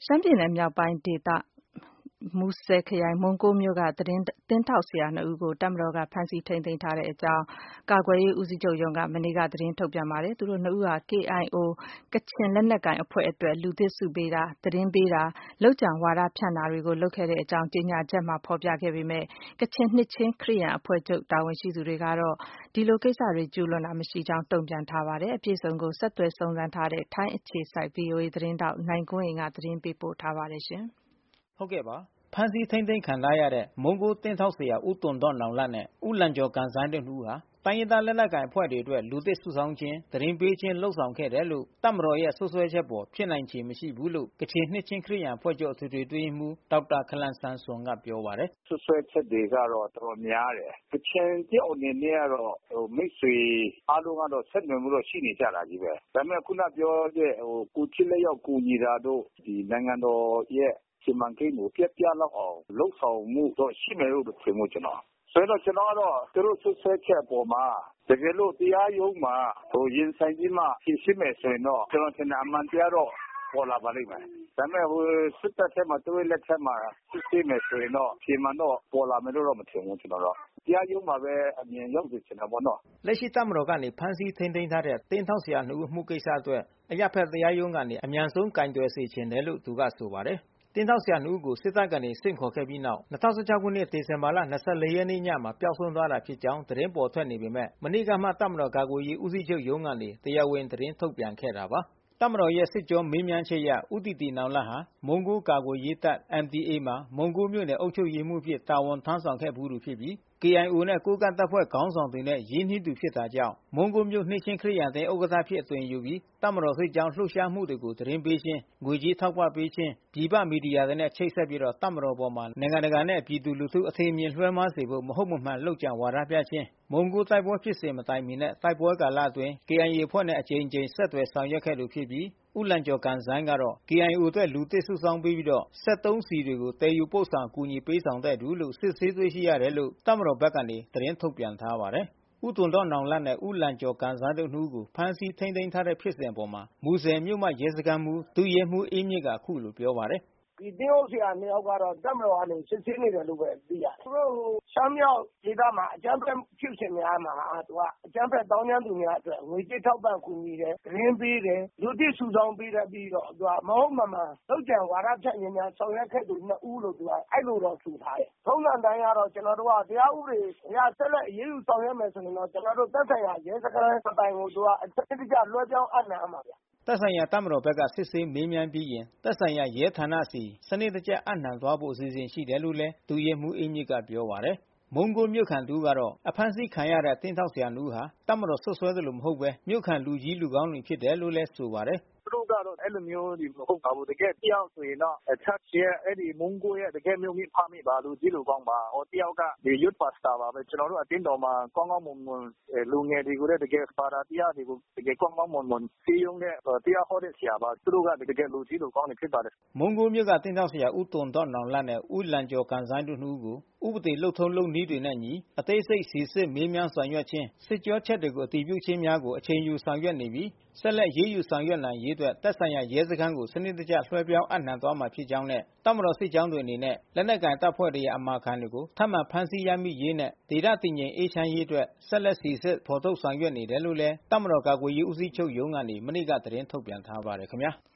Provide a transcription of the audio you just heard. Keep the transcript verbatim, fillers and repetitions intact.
ရှမ်းပြည်နယ်မြောက်ပိုင်းဒေသမူဆယ်ခရိုင်မုံးကိုးမြို့ကသတင်းသင်းထောက်ဆရာနှစ်ဦးကိုတပ်မတော်ကဖမ်းဆီးထိန်းသိမ်းထားကြောင်းကာကွယ်ရေးဦးစီးချုပ်ရုံးကမနေ့ကသတင်းထုတ်ပြန်ပါတယ်။ သူတို့နှစ်ဦးဟာ ကေအိုင်အို ကချင်လက်နက်ကိုင်အဖွဲ့အတွက်လူသစ်စုပေးတာ၊သတင်းပေးတာ၊လုပ်ကြံဝါဒဖြန့်တာတွေကိုလုပ်ခဲ့ကြောင်းကြေညာချက်မှာဖော်ပြခဲ့ပေမဲ့ ကချင်နှစ်ချင်းခရစ်ယာန်အဖွဲ့ချုပ်တာဝန်ရှိသူတွေကတော့ဒီလိုကိစ္စတွေကျူးလွန်တာမရှိကြောင်းတုံ့ပြန်ထားပါတယ်။ အပြည့်အစုံကိုဆက်သွယ်စုံစမ်းထားတဲ့ထိုင်းအခြေစိုက် ဗွီအိုအေသတင်းထောက်နိုင်ကွန်းအိန်ကနေသတင်းပေးပို့ထားပါတယ်။ဟုတ်ကဲ့ပါဖမ်းဆီးထိန်းသိမ်းခံထားရတဲ့မုံးကိုးသင်းထောက်ဆရာဦးသွန်တော့နောင်လတ်နဲ့ဦးလန်ကျော်ဂမ်ဆိုင်းတို့နှစ်ဦးဟာတိုင်းရင်းသားလက်နက်ကိုင်အဖွဲ့တွေအတွက်လူသစ်စုဆောင်းခြင်းသတင်းပေးခြင်းလုပ်ဆောင်ခဲ့တယ်လို့တပ်မတော်ရဲ့ဆွဆွဲချက်ပေါ်ဖြစ်နိုင်ခြေမရှိဘူးလို့ကချင်နှစ်ချင်းခရစ်ယာန်အဖွဲ့ချုပ်အထွေထွေအတွင်းရေးမှူးဒေါက်တာခလန်ဆမ်ဆွန်ကပြောပါတယ်။ဆွဆွဲချက်တွေကတော့တော်တော်များတယ်။ကချင်တယောက်အနေနဲ့ကတော့မိတ်ဆွေအားလုံးကတော့ဆက်နွယ်မှုတော့ရှိနေကြတာကြီးပဲ။ဒါပေမဲ့ခုနပြောတဲ့ဟိုကိုချစ်လက်ရောက်ကူညီတာတို့ဒီနိုင်ငံတော်ရဲ့စီမံကိန်းကိုပြက်ပြလောက်အောင်လှုပ်ဆောင်မှုတော့ရှိမယ်လို့ထင်မှုကျွန်တော်ဆိုတော့ကျွန်တော်ကတော့သူတို့ဆွဆွဲချက်အပေါ်မှာတကယ်လို့တရားရုံးမှာဟိုရင်ဆိုင်ပြီးမှဖြေရှင်းမယ်ဆိုရင်တော့ကျွန်တော်ထင်တယ်အမှန်တရားတော့ပေါ်လာပါလိမ့်မယ်။ဒါပေမဲ့ဟိုစစ်တပ်ထဲမှာသူတို့လက်ထက်မှာစစ်ဆေးမယ်ဆိုရင်တော့ပြင်မှန်တော့ပေါ်လာမယ်လို့တော့မထင်ဘူးကျွန်တော်တော့တရားရုံးမှာပဲအမြင်ရောက်စေချင်တာပေါ့နော်။လက်ရှိတပ်မတော်ကနေဖမ်းဆီးထိန်းသိမ်းထားတဲ့တင်းထောက်ဆရာနှစ်ဦးမှုကိစ္စအတွက်အရပ်ဖက်တရားရုံးကနေအမြန်ဆုံးကင်တွယ်စေချင်တယ်လို့သူကဆိုပါတယ်။တင်းထောက်ဆရာနှစ်ဦးကိုစစ်တပ်ကနေဆင့်ခေါ်ခဲ့ပြီးနောက်၂၀၁၆ခုနှစ်ဒီဇင်ဘာလ၂၄ရက်နေ့ညမှာပျောက်ဆုံးသွားတာဖြစ်ကြောင်းသတင်းပေါ်ထွက်နေပေမဲ့မနေ့ကမှတပ်မတော်ကာကွယ်ရေးဦးစီးချုပ်ရုံးကနေတရားဝင်သတင်းထုတ်ပြန်ခဲ့တာပါ။တပ်မတော်ရဲ့စစ်ကြောမေးမြန်းချက်အရဦးတီတီနောင်လတ်ဟာမုံးကိုးကာကွယ်ရေးတပ် M D A မှာမုံးကိုးမြို့နယ်အုပ်ချုပ်ရေးမှူးအဖြစ်တာဝန်ထမ်းဆောင်ခဲ့ဖူးသူဖြစ်ပြီး ကေအိုင်အိုနဲ့ကိုးကန့်တပ်ဖွဲ့ခေါင်းဆောင်တွေနဲ့ရင်းနှီးသူဖြစ်တာကြောင့်မုံးကိုးမြို့နှစ်ချင်းခရစ်ယာန်အသင်းဥက္ကဋ္ဌအဖြစ်အသွင်ယူပြီးတပ်မတော်စစ်ကြောင်းလှုပ်ရှားမှုတွေကိုသတင်းပေးခြင်းငွေကြေးထောက်ပံ့ပေးခြင်းပြည်ပမီဒီယာတွေနဲ့ချိတ်ဆက်ပြီးတော့တပ်မတော်ပေါ်နိုင်ငံတကာနဲ့ပြည်သူလူထုအထင်မြင်လွှဲမှားစေဖို့မဟုတ်မမှန်လုပ်ကြံဝါဒပြခြင်းမုံးကိုးတိုက်ပွဲဖြစ်စဉ်မတိုင်မီနဲ့တိုက်ပွဲကာလအတွင်း ကေအိုင်အေ အဖွဲ့နဲ့အကြိမ်ကြိမ်ဆက်သွယ်ဆောင်ရွက်ခဲ့သူဖြစ်ပြီးဦးလန်ကျော်ဂမ်ဆိုင်းကတော့ ကေအိုင်အို အတွက်လူသစ်စုဆောင်းပေးပြီးတော့စက်သုံးဆီတွေကိုသယ်ယူပို့ဆောင်ကူညီပေးဆောင်တဲ့သူလို့စစ်ဆေးတွေ့ရှိရတယ်လို့တပ်မတော်ဘက်ကနေသတင်းထုတ်ပြန်ထားပါတယ်။ဦးသွန်တော့နောင်လတ်နဲ့ဦးလန်ကျော်ဂမ်ဆိုင်းတို့နှစ်ဦးကိုဖမ်းဆီးထိန်းသိမ်းထားတဲ့ဖြစ်စဉ်အပေါ်မူဆယ်မြို့မရဲစခန်းမှူးဒုရဲမှူးအေးမြင့်ကအခုလိုပြောပါတယ်။ဒီတင်းဟုတ်ဆရာနှစ်ယောက်ကတော့တပ်မတော်ကနေစစ်ဆေးနေတယ်လို့ပဲသိရတယ်။သူတို့ရှမ်းမြောက်ဒေသမှာအကြမ်းဖက်ဖြစ်စဉ်များမှာသူကအကြမ်းဖက်တောင်းကျမ်းသူများအတွက်ငွေကြေးထောက်ပံ့ကူညီတယ်၊သတင်းပေးတယ်၊လူသစ်စုဆောင်းပေးတယ်ပြီးတော့သူကမဟုတ်မမှန်လုပ်ကြံဝါဒဖြန့်ခြင်းများဆောင်ရွက်ခဲ့သူနှစ်ဦးလို့သူကအဲ့လိုတော့ထူထားတယ်။ထုံးစံတိုင်းကတော့ကျွန်တော်တို့ကတရားဥပဒေအရဆက်လက်အရေးယူဆောင်ရွက်မယ်ဆိုရင်တော့ကျွန်တော်တို့သက်ဆိုင်ရာရဲစခန်းအတိုင်းကိုသူကအထက်တကျလွှဲပြောင်းအပ်နှံမှာဗျ။သက်ဆိုင်ရာတပ်မတော်ဘက်ကစစ်ဆေးမေးမြန်းပြီးရင်သက်ဆိုင်ရာရဲဌာနစီစနစ်တကျအပ်နှံသွားဖို့အစီအစဉ်ရှိတယ်လို့လည်းဒုရဲမှူးအေးမြင့်ကပြောပါတယ်။မုံးကိုးမြို့ခံတူကတော့အဖမ်းဆီးခံရတဲ့တင်းထောက်ဆရာနှစ်ဦးဟာတပ်မတော်ဆွဆွဲသလိုမဟုတ်ပဲမြို့ခံလူကြီးလူကောင်းတွေဖြစ်တယ်လို့လည်းဆိုပါတယ်။သူတို့ကတော့အဲ့လိုမျိုးဒီမဟုတ်ပါဘူးတကယ်တယောက်ဆိုရင်တော့အချက်ရဲ့အဲ့ဒီမုံးကိုးရဲ့တကယ်မျိုးမိဖမိပါလူကြီးလူကောင်းပါဟောတယောက်ကဒီ youth pastor ပါပဲကျွန်တော်တို့အတင်းတော်မှာကောင်းကောင်းမွန်မွန်လူငယ်တွေကိုလည်းတကယ်ပါတာတရားတွေကိုတကယ်ကောင်းကောင်းမွန်မွန်စီယုံတဲ့တရားဟောတဲ့ဆရာပါသူတို့ကတကယ်လူကြီးလူကောင်းတွေဖြစ်ပါတယ်မုံးကိုးမြို့ကတင်းထောက်ဆရာဦးသွန်တော့နောင်လတ်နဲ့ဦးလန်ကျော်ဂမ်ဆိုင်းတို့နှစ်ဦးကိုဥပဒေလုပ်ထုံးလုပ်နည်းတွေနဲ့ညီအသေးစိတ်စီစစ်မေးမြန်းဆောင်ရွက်ခြင်းစစ်ကြောချက်တွေကိုအတည်ပြုခြင်းများကိုအချိန်ယူဆောင်ရွက်နေပြီးဆက်လက်ရေးယူဆောင်ရွက်နိုင်ရေးအတွက်သက်ဆိုင်ရာရဲစခန်းကိုစနစ်တကျလွှဲပြောင်းအပ်နှံသွားမှာဖြစ်ကြောင်းနဲ့တပ်မတော်စစ်ကြောင်းတွေအနေနဲ့လက်နက်ကိုင်တပ်ဖွဲ့တွေရဲ့အမာခံတွေကိုထပ်မံဖမ်းဆီးရမိရေးနဲ့ဒေသတည်ငြိမ်အေးချမ်းရေးအတွက်ဆက်လက်စီစစ်ဖော်ထုတ်ဆောင်ရွက်နေတယ်လို့လည်းတပ်မတော်ကာကွယ်ရေးဦးစီးချုပ်ရုံးကနေမနေ့ကသတင်းထုတ်ပြန်ထားပါတယ်ခင်ဗျာ။